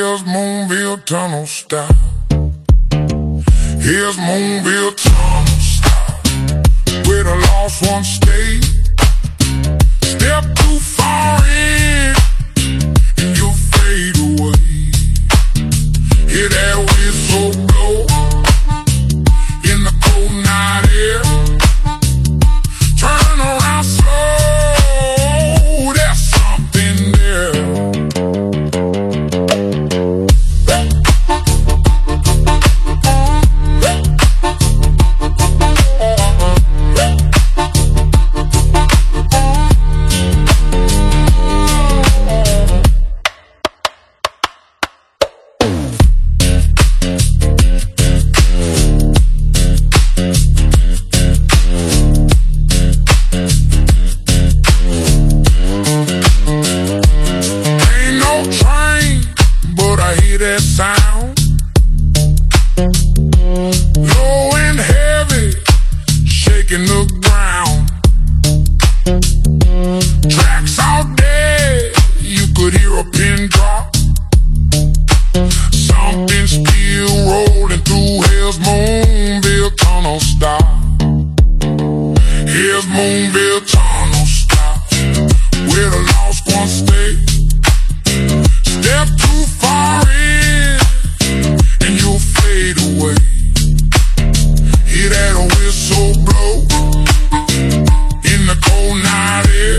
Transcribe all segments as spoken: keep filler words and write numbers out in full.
Here's Moonville Tunnel style. Here's Moonville Tunnel style, where the lost ones stay. Step too far in and you'll fade away. Hear that whistle blow in the cold night air. Turn around slow, there's something there. That sound low and heavy, shaking the ground. Tracks all dead, you could hear a pin drop. Something still rolling through Hell's Moonville Tunnel style. Here's Moonville Tunnel style, where the lost ones stay. Step too far in and you'll fade away. Hear that whistle blow in the cold night air.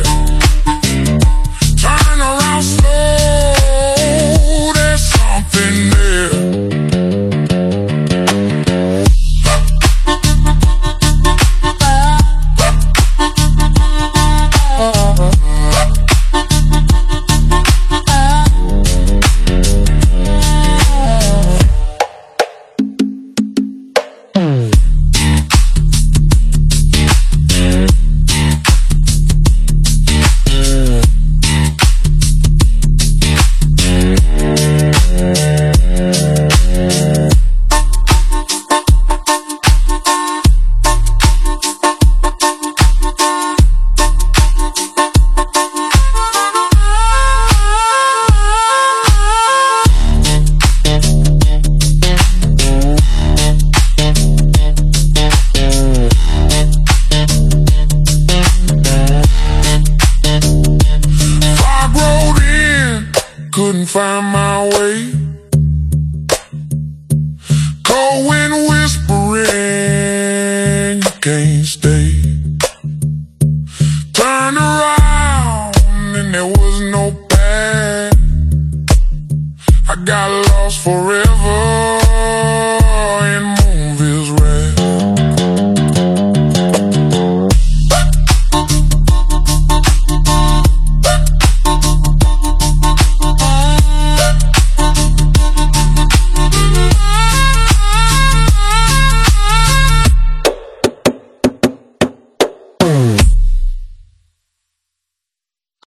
Turn around slow, there's something there. Couldn't find my way. Cold wind whispering, you can't stay. Turned around and there was no path. I got lost forever.